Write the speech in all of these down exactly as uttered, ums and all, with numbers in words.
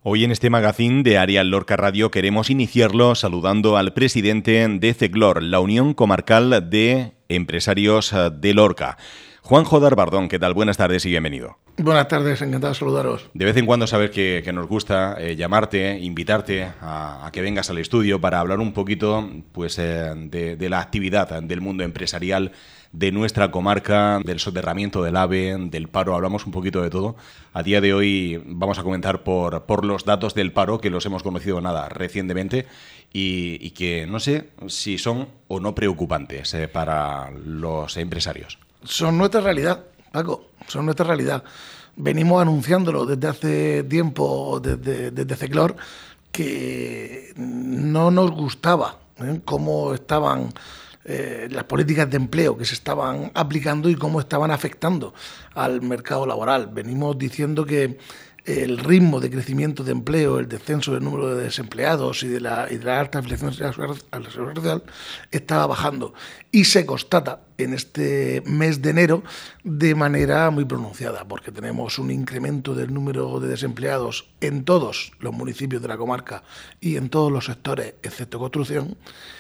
Hoy en este magazín de Arial Lorca Radio queremos iniciarlo saludando al presidente de CECLOR, la Unión Comarcal de Empresarios de Lorca. Juanjo Darbardón, ¿qué tal? Buenas tardes y bienvenido. Buenas tardes, encantado de saludaros. De vez en cuando sabes que, que nos gusta eh, llamarte, invitarte a, a que vengas al estudio para hablar un poquito pues, eh, de, de la actividad del mundo empresarial de nuestra comarca, del soterramiento del AVE, del paro, hablamos un poquito de todo. A día de hoy vamos a comentar por, por los datos del paro, que los hemos conocido nada recientemente y, y que no sé si son o no preocupantes eh, para los empresarios. Son nuestra realidad, Paco, son nuestra realidad. Venimos anunciándolo desde hace tiempo, desde, desde CECLOR, que no nos gustaba ¿eh? cómo estaban eh, las políticas de empleo que se estaban aplicando y cómo estaban afectando al mercado laboral. Venimos diciendo que el ritmo de crecimiento de empleo, el descenso del número de desempleados y de la, y de la alta inflación a la seguridad social estaba bajando. Y se constata en este mes de enero de manera muy pronunciada, porque tenemos un incremento del número de desempleados en todos los municipios de la comarca y en todos los sectores, excepto construcción,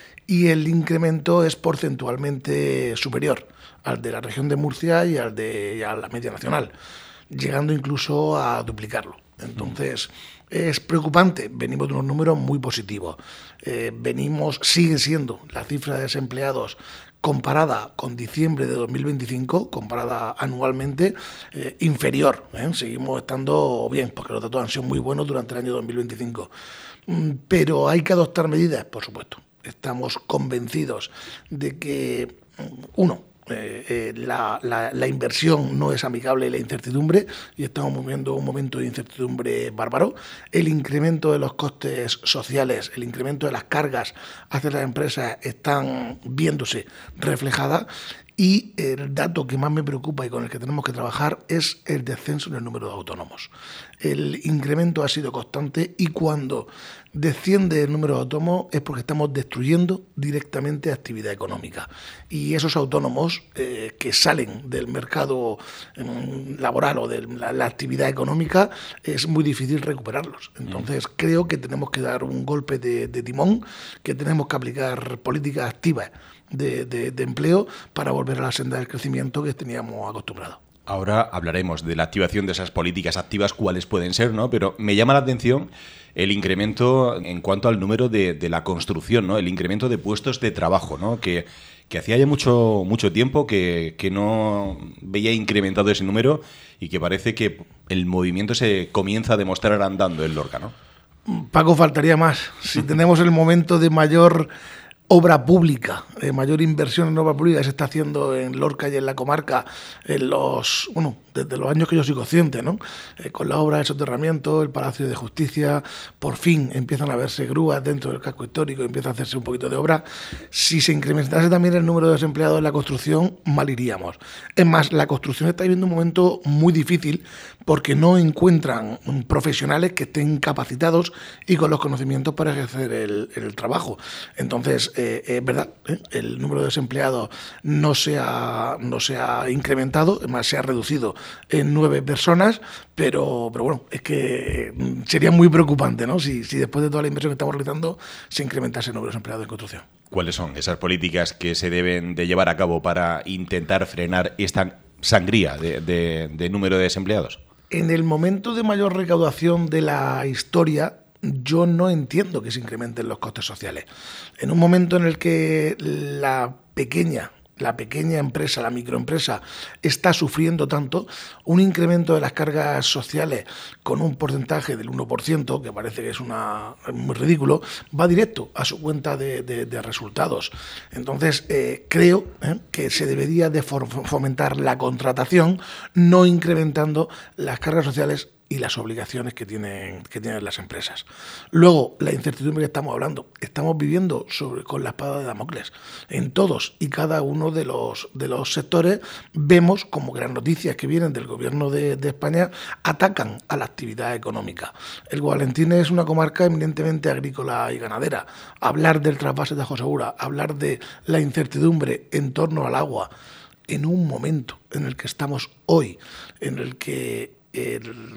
y el incremento es porcentualmente superior al de la región de Murcia y al de y a la media nacional, llegando incluso a duplicarlo. Entonces, es preocupante. Venimos de unos números muy positivos. Eh, venimos, sigue siendo la cifra de desempleados comparada con diciembre de dos mil veinticinco, comparada anualmente, eh, inferior. ¿eh? Seguimos estando bien, porque los datos han sido muy buenos durante el año dos mil veinticinco. Mm, pero hay que adoptar medidas, por supuesto. Estamos convencidos de que, uno, Eh, eh, la, la, la inversión no es amigable a la incertidumbre y estamos viviendo un momento de incertidumbre bárbaro. El incremento de los costes sociales, el incremento de las cargas hacia las empresas están viéndose reflejadas. Y el dato que más me preocupa y con el que tenemos que trabajar es el descenso en el número de autónomos. El incremento ha sido constante y cuando desciende el número de autónomos es porque estamos destruyendo directamente actividad económica. Y esos autónomos eh, que salen del mercado eh, laboral o de la, la actividad económica es muy difícil recuperarlos. Entonces creo que tenemos que dar un golpe de, de timón, que tenemos que aplicar políticas activas De, de, de empleo para volver a la senda del crecimiento que teníamos acostumbrado. Ahora hablaremos de la activación de esas políticas activas, cuáles pueden ser, ¿no? Pero me llama la atención el incremento en cuanto al número de, de la construcción, ¿no? El incremento de puestos de trabajo, ¿no? Que, que hacía ya mucho, mucho tiempo que, que no veía incrementado ese número y que parece que el movimiento se comienza a demostrar andando en Lorca, ¿no? Paco, faltaría más. Si tenemos el momento de mayor obra pública, eh, mayor inversión en obra pública que se está haciendo en Lorca y en la comarca en los, bueno, desde los años que yo soy consciente, ¿no? Eh, con la obra de soterramiento, el Palacio de Justicia, por fin empiezan a verse grúas dentro del casco histórico, empieza a hacerse un poquito de obra. Si se incrementase también el número de desempleados en la construcción, mal iríamos. Es más, la construcción está viviendo un momento muy difícil porque no encuentran profesionales que estén capacitados y con los conocimientos para ejercer el, el trabajo. Entonces, Eh, es verdad, ¿eh? el número de desempleados no se ha, no se ha incrementado, además se ha reducido en nueve personas, pero, pero bueno, es que sería muy preocupante, ¿no? Si, si después de toda la inversión que estamos realizando se incrementase el número de desempleados en construcción. ¿Cuáles son esas políticas que se deben de llevar a cabo para intentar frenar esta sangría de, de, de número de desempleados? En el momento de mayor recaudación de la historia, yo no entiendo que se incrementen los costes sociales. En un momento en el que la pequeña, la pequeña empresa, la microempresa, está sufriendo tanto, un incremento de las cargas sociales con un porcentaje del uno por ciento, que parece que es una, muy ridículo, va directo a su cuenta de, de, de resultados. Entonces, eh, creo eh, que se debería de fomentar la contratación, no incrementando las cargas sociales y las obligaciones que tienen, que tienen las empresas. Luego, la incertidumbre que estamos hablando. Estamos viviendo sobre, con la espada de Damocles. En todos y cada uno de los, de los sectores vemos como que las noticias que vienen del gobierno de, de España atacan a la actividad económica. El Guadalquivir es una comarca eminentemente agrícola y ganadera. Hablar del trasvase de Ajo Segura, hablar de la incertidumbre en torno al agua, en un momento en el que estamos hoy, en el que el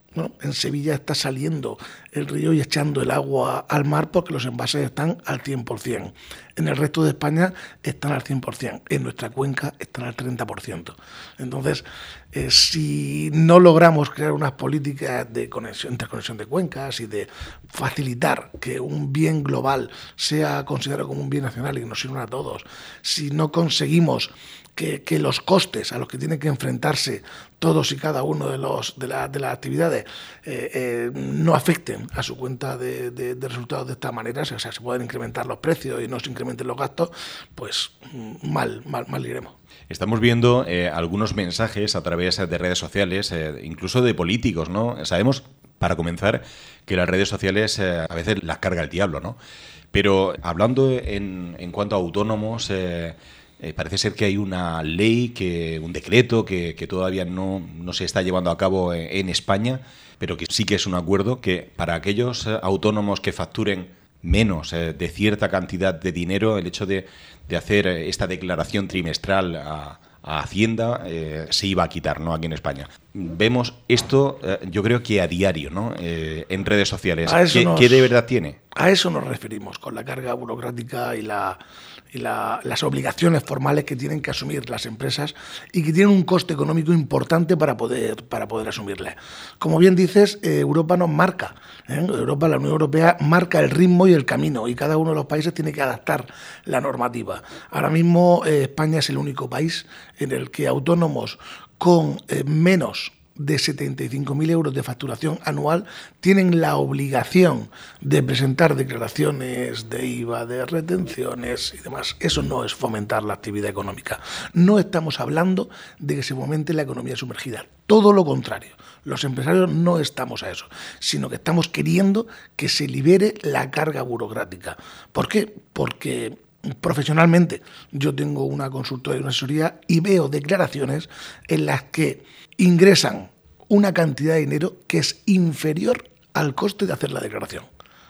¿no? En Sevilla está saliendo el río y echando el agua al mar porque los envases están al cien por ciento. En el resto de España están al cien por ciento. En nuestra cuenca están al treinta por ciento. Entonces, eh, si no logramos crear unas políticas de conexión, interconexión de cuencas y de facilitar que un bien global sea considerado como un bien nacional y que nos sirva a todos, si no conseguimos Que, que los costes a los que tienen que enfrentarse todos y cada uno de, los, de, la, de las actividades eh, eh, no afecten a su cuenta de, de, de resultados de esta manera, o sea, se pueden incrementar los precios y no se incrementen los gastos, pues mal, mal, mal iremos. Estamos viendo eh, algunos mensajes a través de redes sociales, eh, incluso de políticos, ¿no? Sabemos, para comenzar, que las redes sociales eh, a veces las carga el diablo, ¿no? Pero hablando en, en cuanto a autónomos... Eh, Eh, parece ser que hay una ley, que un decreto que, que todavía no, no se está llevando a cabo en, en España, pero que sí que es un acuerdo que para aquellos eh, autónomos que facturen menos eh, de cierta cantidad de dinero, el hecho de, de hacer esta declaración trimestral a, a Hacienda eh, se iba a quitar, ¿no? Aquí en España. Vemos esto, eh, yo creo que a diario, ¿no? Eh, en redes sociales. ¿Qué, nos, ¿Qué de verdad tiene? A eso nos referimos, con la carga burocrática y la... y la, las obligaciones formales que tienen que asumir las empresas y que tienen un coste económico importante para poder, para poder asumirlas. Como bien dices, eh, Europa nos marca, ¿eh? Europa, la Unión Europea marca el ritmo y el camino y cada uno de los países tiene que adaptar la normativa. Ahora mismo eh, España es el único país en el que autónomos con eh, menos de setenta y cinco mil euros de facturación anual tienen la obligación de presentar declaraciones de I V A, de retenciones y demás. Eso no es fomentar la actividad económica. No estamos hablando de que se fomente la economía sumergida. Todo lo contrario. Los empresarios no estamos a eso, sino que estamos queriendo que se libere la carga burocrática. ¿Por qué? Porque profesionalmente yo tengo una consultoría y una asesoría y veo declaraciones en las que ingresan una cantidad de dinero que es inferior al coste de hacer la declaración.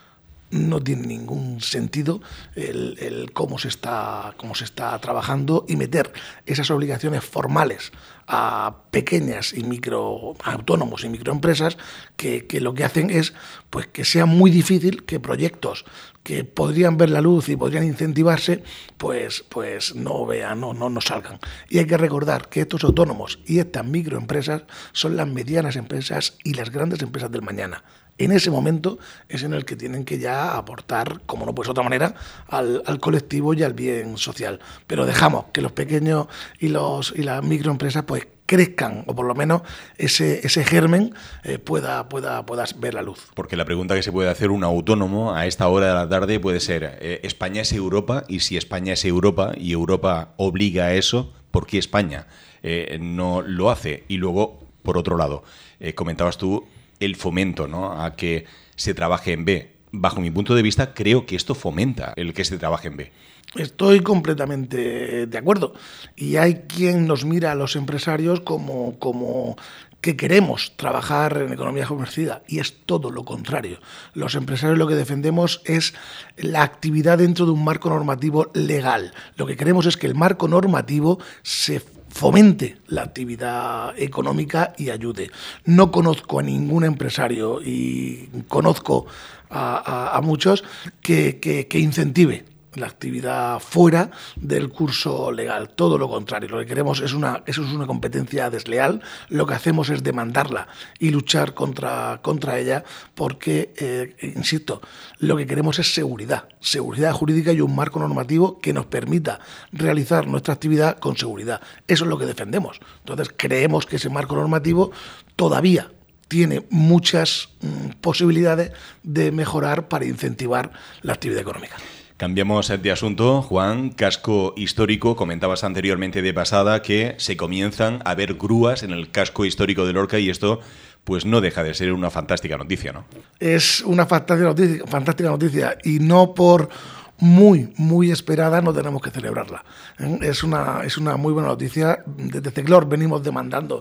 No tiene ningún sentido el, el cómo se está, cómo se está trabajando y meter esas obligaciones formales a pequeñas y micro autónomos y microempresas que, que lo que hacen es pues que sea muy difícil que proyectos que podrían ver la luz y podrían incentivarse pues, pues no vean, no, no, no salgan. Y hay que recordar que estos autónomos y estas microempresas son las medianas empresas y las grandes empresas del mañana. En ese momento es en el que tienen que ya aportar, como no puede ser de otra manera, al, al colectivo y al bien social. Pero dejamos que los pequeños y, los, y las microempresas pues crezcan, o por lo menos ese, ese germen eh, pueda, pueda, pueda ver la luz. Porque la pregunta que se puede hacer un autónomo a esta hora de la tarde puede ser, eh, ¿España es Europa? Y si España es Europa y Europa obliga a eso, ¿por qué España eh, no lo hace? Y luego, por otro lado, eh, comentabas tú el fomento, ¿no?, a que se trabaje en B. Bajo mi punto de vista, creo que esto fomenta el que se trabaje en B. Estoy completamente de acuerdo. Y hay quien nos mira a los empresarios como, como que queremos trabajar en economía sumergida. Y es todo lo contrario. Los empresarios lo que defendemos es la actividad dentro de un marco normativo legal. Lo que queremos es que el marco normativo se fomente la actividad económica y ayude. No conozco a ningún empresario y conozco a, a, a muchos que, que, que incentive la actividad fuera del curso legal. Todo lo contrario. Lo que queremos es una, eso es una competencia desleal. Lo que hacemos es demandarla y luchar contra, contra ella porque, eh, insisto, lo que queremos es seguridad. Seguridad jurídica y un marco normativo que nos permita realizar nuestra actividad con seguridad. Eso es lo que defendemos. Entonces, creemos que ese marco normativo todavía tiene muchas mm, posibilidades de mejorar para incentivar la actividad económica. Cambiamos de asunto, Juan. Casco histórico, comentabas anteriormente de pasada que se comienzan a ver grúas en el casco histórico de Lorca y esto pues no deja de ser una fantástica noticia, ¿no? Es una fantástica noticia, fantástica noticia y no por muy, muy esperada no tenemos que celebrarla. Es una, es una muy buena noticia. Desde Ceclor venimos demandando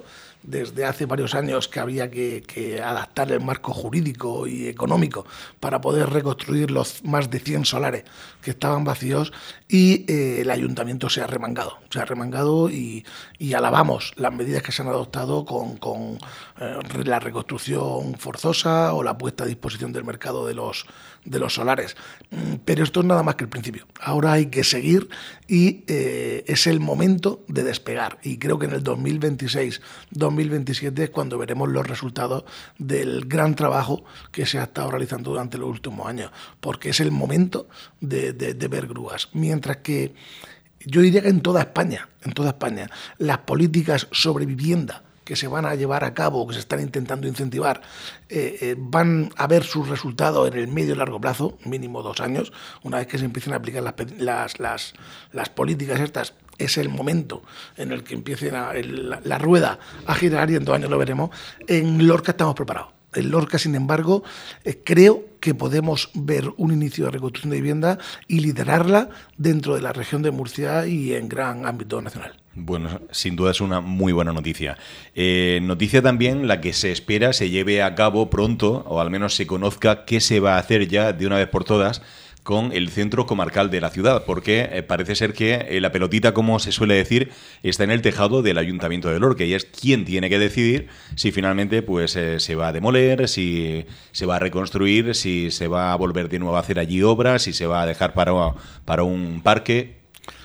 desde hace varios años que había que, que adaptar el marco jurídico y económico para poder reconstruir los más de cien solares que estaban vacíos, y eh, el ayuntamiento se ha remangado, se ha remangado y, y alabamos las medidas que se han adoptado con, con eh, la reconstrucción forzosa o la puesta a disposición del mercado de los, de los solares. Pero esto es nada más que el principio. Ahora hay que seguir y eh, es el momento de despegar, y creo que en el dos mil veintiséis dos mil veintisiete es cuando veremos los resultados del gran trabajo que se ha estado realizando durante los últimos años, porque es el momento de, de, de ver grúas. Mientras que yo diría que en toda España, en toda España, las políticas sobre vivienda que se van a llevar a cabo, que se están intentando incentivar, eh, eh, van a ver sus resultados en el medio y largo plazo, mínimo dos años. Una vez que se empiecen a aplicar las, las, las, las políticas estas, es el momento en el que empiece la, la, la rueda a girar, y en dos años lo veremos. En Lorca estamos preparados. En Lorca, sin embargo, eh, creo que podemos ver un inicio de reconstrucción de vivienda y liderarla dentro de la región de Murcia y en gran ámbito nacional. Bueno, sin duda es una muy buena noticia. Eh, noticia también la que se espera se lleve a cabo pronto, o al menos se conozca qué se va a hacer ya de una vez por todas con el centro comarcal de la ciudad, porque eh, parece ser que eh, la pelotita, como se suele decir, está en el tejado del Ayuntamiento de Lorca, y es quien tiene que decidir si finalmente pues eh, se va a demoler, si se va a reconstruir, si se va a volver de nuevo a hacer allí obras, si se va a dejar para, para un parque.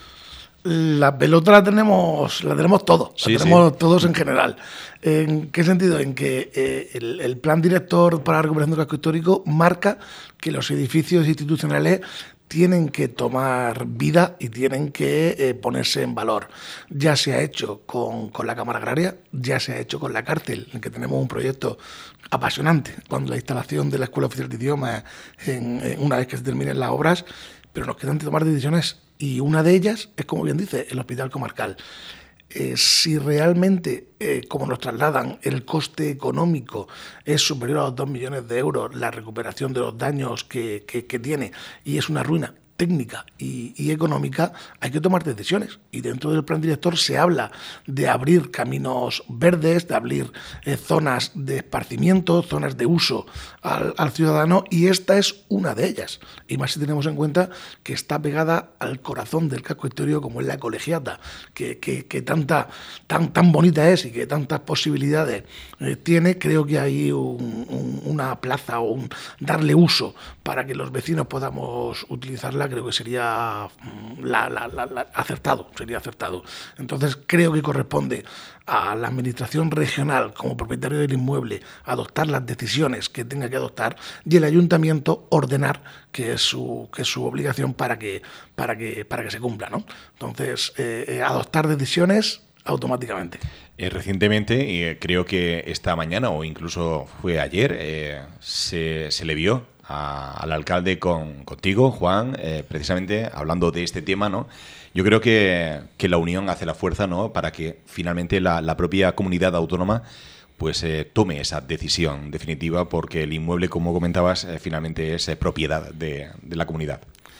La pelota la tenemos, la tenemos todos, sí, la tenemos sí. todos en general. ¿En qué sentido? En que eh, el, el plan director para la recuperación del casco histórico marca que los edificios institucionales tienen que tomar vida y tienen que eh, ponerse en valor. Ya se ha hecho con, con la Cámara Agraria, ya se ha hecho con la cárcel, en que tenemos un proyecto apasionante con la instalación de la Escuela Oficial de Idiomas en, en una vez que se terminen las obras, pero nos quedan que tomar decisiones, y una de ellas es, como bien dice, el Hospital Comarcal. Eh, si realmente, eh, como nos trasladan, el coste económico es superior a los dos millones de euros, la recuperación de los daños que, que, que tiene, y es una ruina técnica y, y económica, hay que tomar decisiones. Y dentro del plan director se habla de abrir caminos verdes, de abrir eh, zonas de esparcimiento, zonas de uso al, al ciudadano, y esta es una de ellas. Y más si tenemos en cuenta que está pegada al corazón del casco histórico, como es la colegiata, que, que, que tanta, tan, tan bonita es y que tantas posibilidades eh, tiene. Creo que hay un, un, una plaza o un darle uso para que los vecinos podamos utilizarla. Creo que sería la, la, la, la, acertado, sería acertado. Entonces creo que corresponde a la administración regional, como propietario del inmueble, adoptar las decisiones que tenga que adoptar, y el ayuntamiento ordenar, que es su, que es su obligación para que, para que, para que se cumpla, ¿no? Entonces, eh, eh, adoptar decisiones automáticamente. Eh, recientemente, y eh, creo que esta mañana o incluso fue ayer, eh, se, se le vio a, al alcalde con, contigo, Juan, eh, precisamente hablando de este tema, ¿no? Yo creo que, que la unión hace la fuerza, ¿no? Para que finalmente la, la propia comunidad autónoma pues eh, tome esa decisión definitiva, porque el inmueble, como comentabas, eh, finalmente es eh, propiedad de, de la comunidad.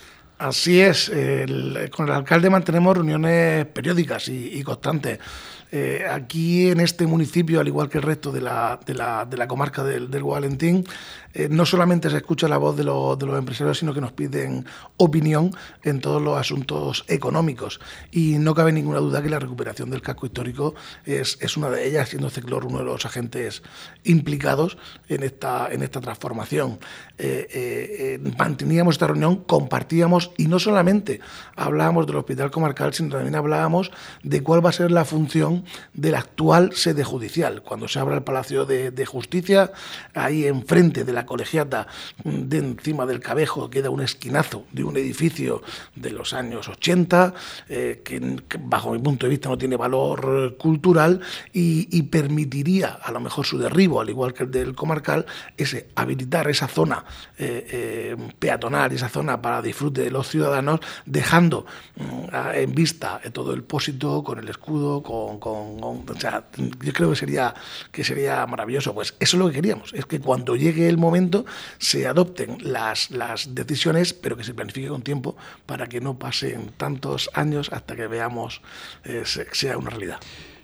Así es. El, con el alcalde mantenemos reuniones periódicas y, y constantes. Eh, aquí en este municipio, al igual que el resto de la, de la, de la comarca del, del Valentín, eh, no solamente se escucha la voz de los, de los empresarios, sino que nos piden opinión en todos los asuntos económicos. Y no cabe ninguna duda que la recuperación del casco histórico es, es una de ellas, siendo Ceclor uno de los agentes implicados en esta, en esta transformación. Eh, eh, eh, manteníamos esta reunión, compartíamos, y no solamente hablábamos del Hospital Comarcal, sino también hablábamos de cuál va a ser la función de la actual sede judicial. Cuando se abra el Palacio de, de Justicia, ahí enfrente de la colegiata, de encima del Cabejo, queda un esquinazo de un edificio de los años ochenta, eh, que, que bajo mi punto de vista no tiene valor cultural, y, y permitiría a lo mejor su derribo, al igual que el del Comarcal, ese habilitar esa zona eh, eh, peatonal, esa zona para disfrute de los ciudadanos, dejando mm, en vista todo el pósito con el escudo, con, con, con o sea, yo creo que sería, que sería maravilloso. Pues eso es lo que queríamos, es que cuando llegue el momento se adopten las, las decisiones, pero que se planifique con tiempo para que no pasen tantos años hasta que veamos eh, sea una realidad.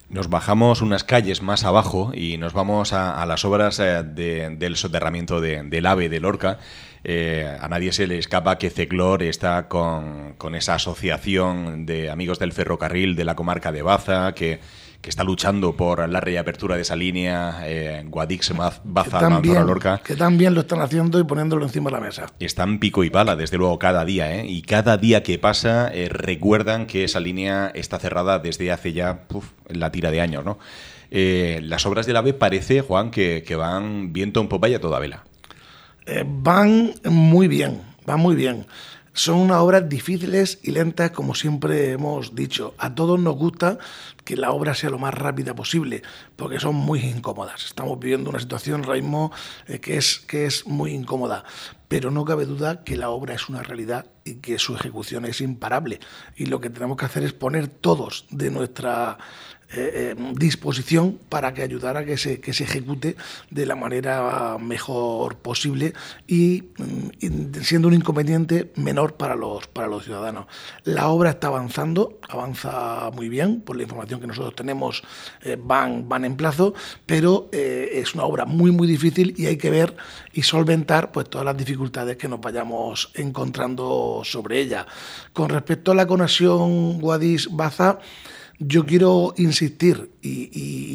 Nos bajamos unas calles más abajo y nos vamos a, a las obras eh, de, del soterramiento de, del AVE de Lorca. Eh, a nadie se le escapa que Ceclor está con, con esa asociación de amigos del ferrocarril de la comarca de Baza, que, que está luchando por la reapertura de esa línea eh, Guadix, Baza, Manzora, Lorca. Que también lo están haciendo y poniéndolo encima de la mesa. Están pico y pala, desde luego, cada día, ¿eh? Y cada día que pasa eh, recuerdan que esa línea está cerrada desde hace ya uf, la tira de años, ¿no? Eh, las obras del AVE parece, Juan, que, que van viento en popa y a toda vela. Eh, van muy bien, van muy bien. Son unas obras difíciles y lentas, como siempre hemos dicho. A todos nos gusta que la obra sea lo más rápida posible, porque son muy incómodas. Estamos viviendo una situación ahora mismo eh, que, es, que es muy incómoda, pero no cabe duda que la obra es una realidad y que su ejecución es imparable. Y lo que tenemos que hacer es poner todos de nuestra Eh, eh, disposición para que ayudara a que se, que se ejecute de la manera mejor posible y, y siendo un inconveniente menor para los, para los ciudadanos. La obra está avanzando, avanza muy bien, por la información que nosotros tenemos eh, van, van en plazo, pero eh, es una obra muy muy difícil y hay que ver y solventar pues todas las dificultades que nos vayamos encontrando sobre ella. Con respecto a la conexión Guadix-Baza, yo quiero insistir y,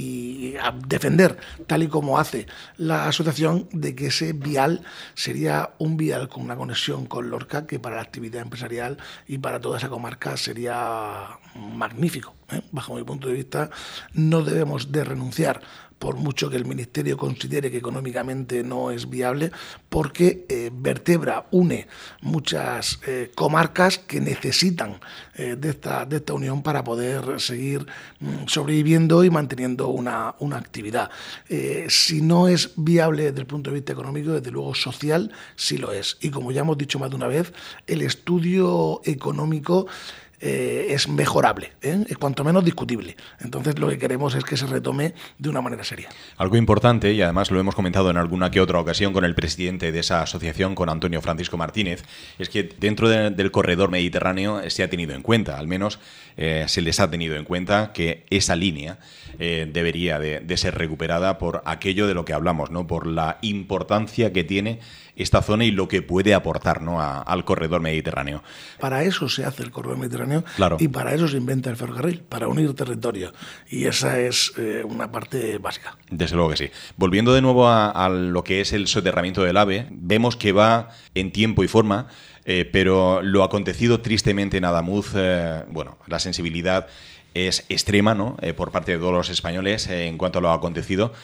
y a defender, tal y como hace la asociación, de que ese vial sería un vial con una conexión con Lorca que para la actividad empresarial y para toda esa comarca sería magnífico, ¿eh? Bajo mi punto de vista, no debemos de renunciar, por mucho que el Ministerio considere que económicamente no es viable, porque eh, vertebra, une muchas eh, comarcas que necesitan eh, de, esta, de esta unión para poder seguir mm, sobreviviendo y manteniendo una, una actividad. Eh, si no es viable desde el punto de vista económico, desde luego social sí lo es. Y como ya hemos dicho más de una vez, el estudio económico Eh, es mejorable, ¿eh? Es cuanto menos discutible. Entonces lo que queremos es que se retome de una manera seria. Algo importante, y además lo hemos comentado en alguna que otra ocasión con el presidente de esa asociación, con Antonio Francisco Martínez, es que dentro de, del corredor mediterráneo se ha tenido en cuenta, al menos eh, se les ha tenido en cuenta que esa línea eh, debería de, de ser recuperada por aquello de lo que hablamos, ¿no? Por la importancia que tiene esta zona y lo que puede aportar, ¿no? a, al corredor mediterráneo. Para eso se hace el corredor mediterráneo, claro. Y para eso se inventa el ferrocarril, para unir territorios. Y esa es eh, una parte básica. Desde luego que sí. Volviendo de nuevo a, a lo que es el soterramiento del AVE, vemos que va en tiempo y forma, eh, pero lo acontecido tristemente en Adamuz, eh, bueno, la sensibilidad es extrema, ¿no? Eh, por parte de todos los españoles eh, en cuanto a lo acontecido.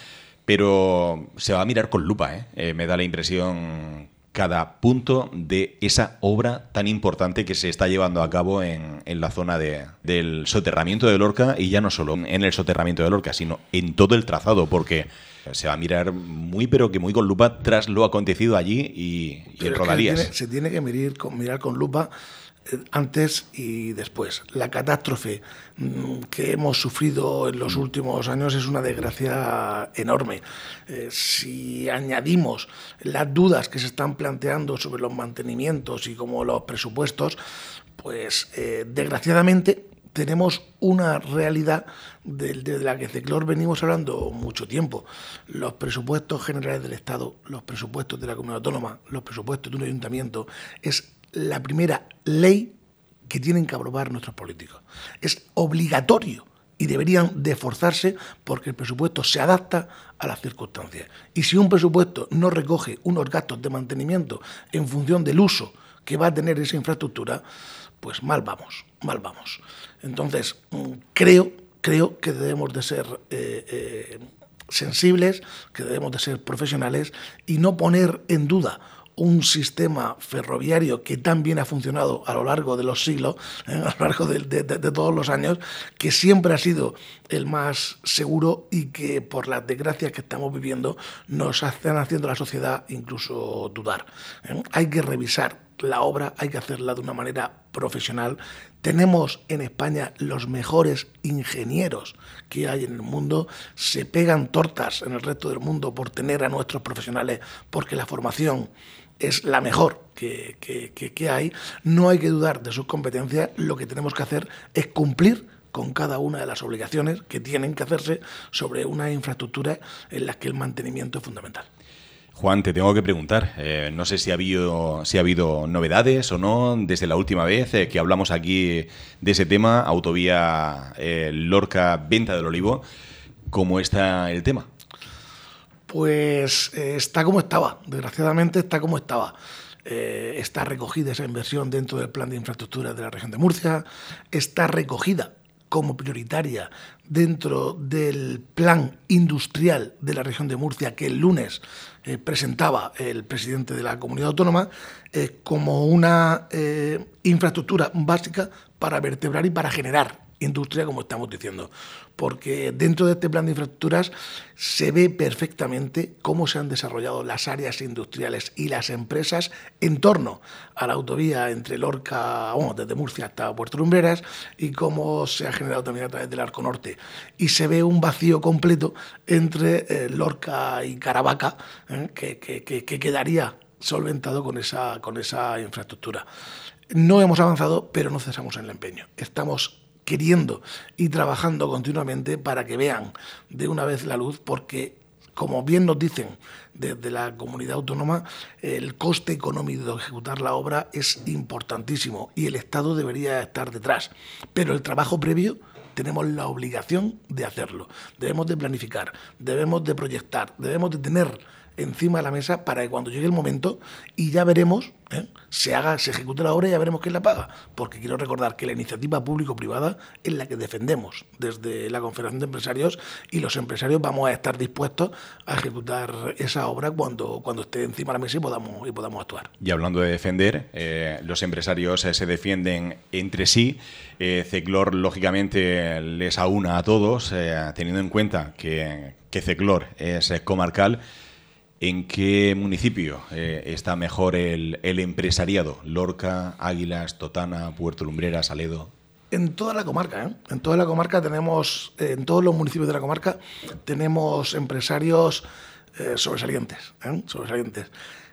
Pero se va a mirar con lupa, ¿eh? Eh, me da la impresión cada punto de esa obra tan importante que se está llevando a cabo en, en la zona de, del soterramiento de Lorca, y ya no solo en el soterramiento de Lorca, sino en todo el trazado, porque se va a mirar muy pero que muy con lupa tras lo acontecido allí y, y en Rodalías. Se tiene, se tiene que mirar con, mirar con lupa antes y después. La catástrofe que hemos sufrido en los últimos años es una desgracia enorme. Eh, si añadimos las dudas que se están planteando sobre los mantenimientos y como los presupuestos, pues eh, desgraciadamente tenemos una realidad de, de la que Ceclor venimos hablando mucho tiempo. Los presupuestos generales del Estado, los presupuestos de la comunidad autónoma, los presupuestos de un ayuntamiento, es la primera ley que tienen que aprobar nuestros políticos. Es obligatorio y deberían de esforzarse porque el presupuesto se adapta a las circunstancias. Y si un presupuesto no recoge unos gastos de mantenimiento en función del uso que va a tener esa infraestructura, pues mal vamos, mal vamos. Entonces, creo, creo que debemos de ser eh, eh, sensibles, que debemos de ser profesionales y no poner en duda un sistema ferroviario que tan bien ha funcionado a lo largo de los siglos, eh, a lo largo de, de, de todos los años, que siempre ha sido el más seguro y que por las desgracias que estamos viviendo nos están haciendo a la sociedad incluso dudar. Eh, hay que revisar la obra, hay que hacerla de una manera profesional. Tenemos en España los mejores ingenieros que hay en el mundo, se pegan tortas en el resto del mundo por tener a nuestros profesionales, porque la formación es la mejor que, que, que, que hay. No hay que dudar de sus competencias, lo que tenemos que hacer es cumplir con cada una de las obligaciones que tienen que hacerse sobre una infraestructura en la que el mantenimiento es fundamental. Juan, te tengo que preguntar, eh, no sé si ha habido si ha habido novedades o no desde la última vez eh, que hablamos aquí de ese tema, autovía eh, Lorca-Venta del Olivo. ¿Cómo está el tema? Pues eh, está como estaba, desgraciadamente está como estaba. Eh, está recogida esa inversión dentro del plan de infraestructuras de la región de Murcia, está recogida como prioritaria dentro del plan industrial de la región de Murcia que el lunes eh, presentaba el presidente de la comunidad autónoma eh, como una eh, infraestructura básica para vertebrar y para generar industria, como estamos diciendo, porque dentro de este plan de infraestructuras se ve perfectamente cómo se han desarrollado las áreas industriales y las empresas en torno a la autovía entre Lorca, bueno, desde Murcia hasta Puerto Lumbreras, y cómo se ha generado también a través del Arco Norte. Y se ve un vacío completo entre eh, Lorca y Caravaca, eh, que, que, que, que quedaría solventado con esa, con esa infraestructura. No hemos avanzado, pero no cesamos en el empeño. Estamos queriendo y trabajando continuamente para que vean de una vez la luz, porque, como bien nos dicen desde la comunidad autónoma, el coste económico de ejecutar la obra es importantísimo y el Estado debería estar detrás. Pero el trabajo previo tenemos la obligación de hacerlo. Debemos de planificar, debemos de proyectar, debemos de tener encima de la mesa para que cuando llegue el momento y ya veremos, ¿eh? se haga, se ejecute la obra y ya veremos quién la paga. Porque quiero recordar que la iniciativa público-privada es la que defendemos desde la Confederación de Empresarios, y los empresarios vamos a estar dispuestos a ejecutar esa obra cuando, cuando esté encima de la mesa y podamos, y podamos actuar. Y hablando de defender, eh, los empresarios eh, se defienden entre sí. Eh, Ceclor, lógicamente, les aúna a todos, eh, teniendo en cuenta que, que Ceclor es eh, comarcal. ¿En qué municipio eh, está mejor el, el empresariado? ¿Lorca, Águilas, Totana, Puerto Lumbreras, Aledo? En toda la comarca, ¿eh? En toda la comarca tenemos, eh, en todos los municipios de la comarca, tenemos empresarios eh, sobresalientes, ¿eh? sobresalientes.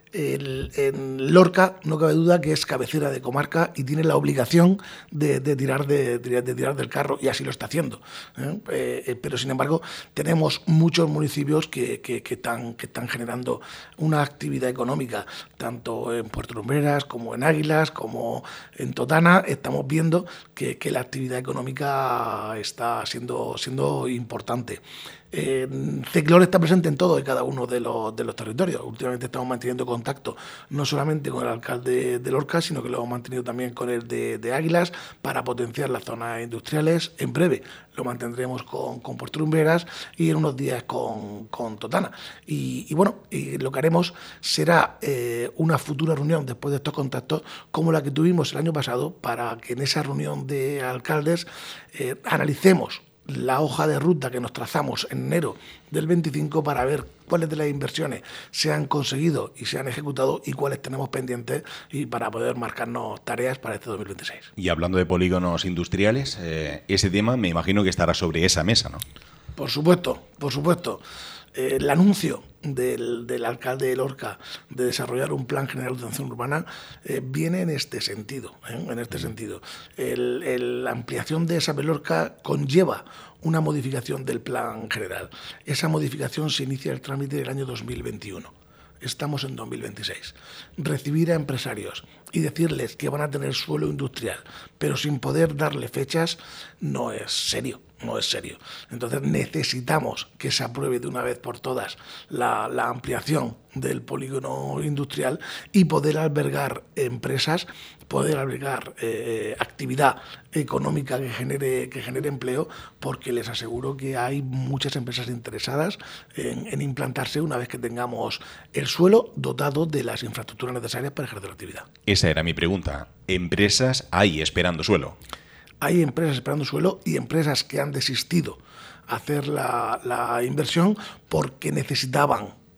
El, en Lorca no cabe duda que es cabecera de comarca y tiene la obligación de, de, tirar, de, de tirar del carro, y así lo está haciendo. ¿eh? Eh, pero, sin embargo, tenemos muchos municipios que, que, que, están, que están generando una actividad económica, tanto en Puerto Lumbreras como en Águilas, como en Totana. Estamos viendo que, que la actividad económica está siendo, siendo importante. Eh, Ceclor está presente en todo y cada uno de los, de los territorios. Últimamente estamos manteniendo contacto no solamente con el alcalde de Lorca, sino que lo hemos mantenido también con el de, de Águilas para potenciar las zonas industriales. En breve lo mantendremos con, con Puerto Lumbreras y en unos días con, con Totana. Y, y bueno, y lo que haremos será eh, una futura reunión después de estos contactos como la que tuvimos el año pasado, para que en esa reunión de alcaldes eh, analicemos la hoja de ruta que nos trazamos en enero del veinticinco para ver cuáles de las inversiones se han conseguido y se han ejecutado y cuáles tenemos pendientes, y para poder marcarnos tareas para este dos mil veintiséis. Y hablando de polígonos industriales, eh, ese tema me imagino que estará sobre esa mesa, ¿no? Por supuesto, por supuesto. Eh, el anuncio del, del alcalde de Lorca de desarrollar un plan general de ordenación urbana eh, viene en este sentido. ¿eh? En este sentido, el, el, la ampliación de esa Lorca conlleva una modificación del plan general. Esa modificación se inicia el trámite del año dos mil veintiuno. Estamos en dos mil veintiséis. Recibir a empresarios y decirles que van a tener suelo industrial, pero sin poder darle fechas, no es serio. No es serio. Entonces necesitamos que se apruebe de una vez por todas la, la ampliación del polígono industrial y poder albergar empresas, poder albergar eh, actividad económica que genere, que genere empleo, porque les aseguro que hay muchas empresas interesadas en, en implantarse una vez que tengamos el suelo dotado de las infraestructuras necesarias para ejercer la actividad. Esa era mi pregunta. ¿Empresas hay esperando suelo? Hay empresas esperando suelo y empresas que han desistido a hacer la, la inversión porque necesitaban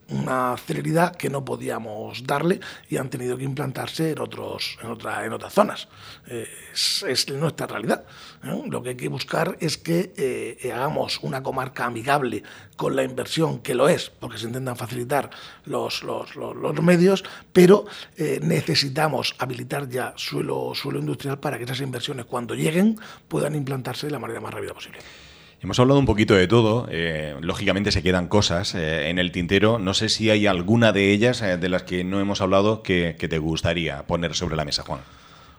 una celeridad que no podíamos darle y han tenido que implantarse en, otros, en, otra, en otras zonas. Eh, es, es nuestra realidad. ¿eh? Lo que hay que buscar es que eh, hagamos una comarca amigable con la inversión, que lo es, porque se intentan facilitar los, los, los, los medios, pero eh, necesitamos habilitar ya suelo, suelo industrial para que esas inversiones, cuando lleguen, puedan implantarse de la manera más rápida posible. Hemos hablado un poquito de todo, eh, lógicamente se quedan cosas eh, en el tintero. No sé si hay alguna de ellas eh, de las que no hemos hablado que, que te gustaría poner sobre la mesa, Juan.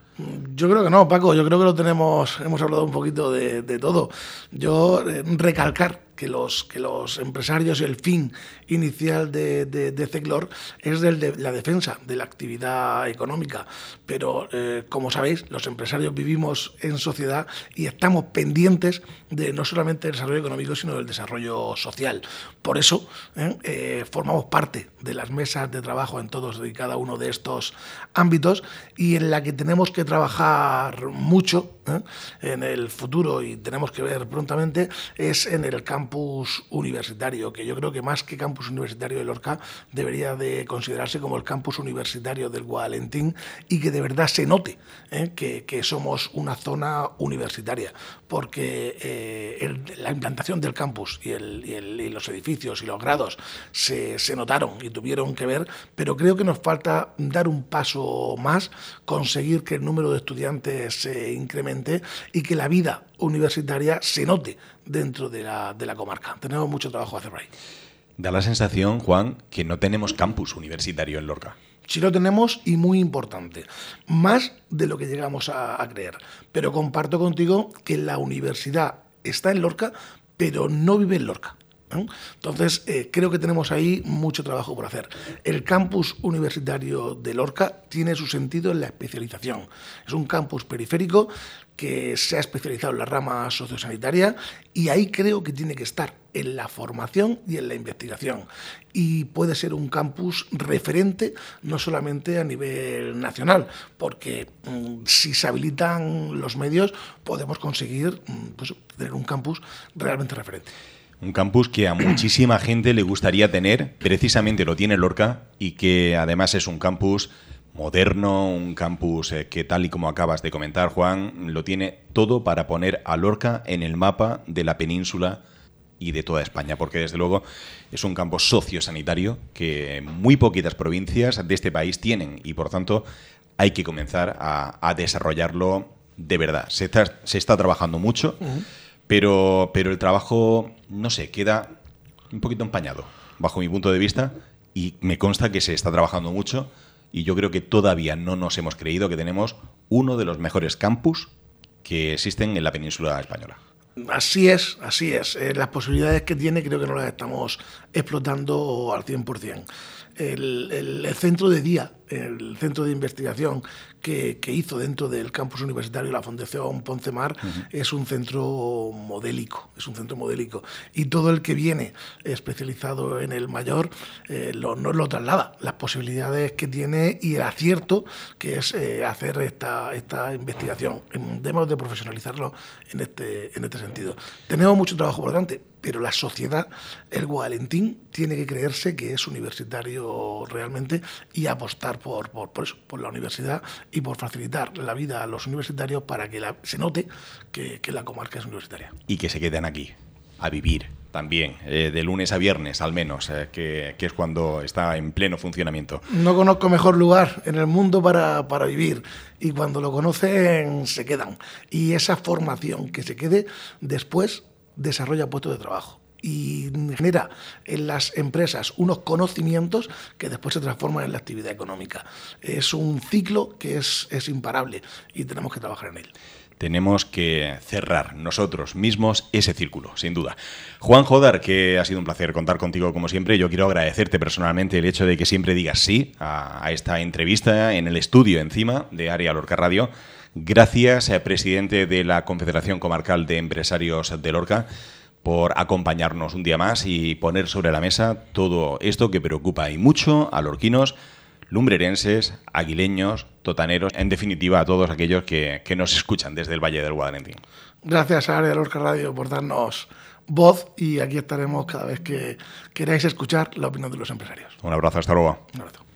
Yo creo que no, Paco, yo creo que lo tenemos, hemos hablado un poquito de, de todo. Yo eh, recalcar que los, que los empresarios, el fin inicial de, de, de Ceclor es el de la defensa de la actividad económica, pero eh, como sabéis, los empresarios vivimos en sociedad y estamos pendientes de no solamente del desarrollo económico, sino del desarrollo social. Por eso eh, eh, formamos parte de las mesas de trabajo en todos y cada uno de estos ámbitos, y en la que tenemos que trabajar mucho ¿eh? en el futuro, y tenemos que ver prontamente, es en el campus universitario, que yo creo que más que campus universitario de Lorca debería de considerarse como el campus universitario del Guadalentín, y que de verdad se note ¿eh? que, que somos una zona universitaria, porque eh, el, la implantación del campus y, el, y, el, y los edificios y los grados se, se notaron y tuvieron que ver, pero creo que nos falta dar un paso más, conseguir que el número de estudiantes se incremente y que la vida universitaria se note dentro de la, de la comarca. Tenemos mucho trabajo que hacer por ahí. Da la sensación, Juan, que no tenemos campus universitario en Lorca. Sí lo tenemos, y muy importante, más de lo que llegamos a, a creer. Pero comparto contigo que la universidad está en Lorca, pero no vive en Lorca. ¿eh? Entonces, eh, creo que tenemos ahí mucho trabajo por hacer. El campus universitario de Lorca tiene su sentido en la especialización. Es un campus periférico que se ha especializado en la rama sociosanitaria, y ahí creo que tiene que estar, en la formación y en la investigación. Y puede ser un campus referente no solamente a nivel nacional, porque mmm, si se habilitan los medios podemos conseguir mmm, pues, tener un campus realmente referente. Un campus que a muchísima gente le gustaría tener, precisamente lo tiene Lorca, y que además es un campus moderno, un campus eh, que, tal y como acabas de comentar, Juan, lo tiene todo para poner a Lorca en el mapa de la península y de toda España, porque desde luego es un campus sociosanitario que muy poquitas provincias de este país tienen, y por tanto hay que comenzar a, a desarrollarlo de verdad. Se está, se está trabajando mucho, uh-huh. pero, pero el trabajo, no sé, queda un poquito empañado, bajo mi punto de vista, y me consta que se está trabajando mucho. Y yo creo que todavía no nos hemos creído que tenemos uno de los mejores campus que existen en la península española. Así es, así es. Eh, las posibilidades que tiene creo que no las estamos explotando al cien por ciento. El, el, el centro de día, el centro de investigación que, que hizo dentro del campus universitario la Fundación Poncemar, uh-huh. es un centro modélico, es un centro modélico. Y todo el que viene especializado en el mayor eh, lo, nos lo traslada, las posibilidades que tiene y el acierto que es eh, hacer esta, esta investigación. Debemos de profesionalizarlo en este, en este sentido. Tenemos mucho trabajo por delante, pero la sociedad, el Guadalentín, tiene que creerse que es universitario realmente y apostar por, por, por eso, por la universidad y por facilitar la vida a los universitarios para que la, se note que, que la comarca es universitaria. Y que se queden aquí, a vivir también, eh, de lunes a viernes al menos, eh, que, que es cuando está en pleno funcionamiento. No conozco mejor lugar en el mundo para, para vivir, y cuando lo conocen se quedan. Y esa formación que se quede después desarrolla puestos de trabajo y genera en las empresas unos conocimientos que después se transforman en la actividad económica. Es un ciclo que es, es imparable y tenemos que trabajar en él. Tenemos que cerrar nosotros mismos ese círculo, sin duda. Juan Jodar, que ha sido un placer contar contigo como siempre. Yo quiero agradecerte personalmente el hecho de que siempre digas sí a, a esta entrevista en el estudio encima de Área Lorca Radio. Gracias, eh, presidente de la Confederación Comarcal de Empresarios de Lorca, por acompañarnos un día más y poner sobre la mesa todo esto que preocupa y mucho a lorquinos, lumbrerenses, aguileños, totaneros, en definitiva a todos aquellos que, que nos escuchan desde el Valle del Guadalentín. Gracias a Área Lorca Radio por darnos voz y aquí estaremos cada vez que queráis escuchar la opinión de los empresarios. Un abrazo, hasta luego. Un abrazo.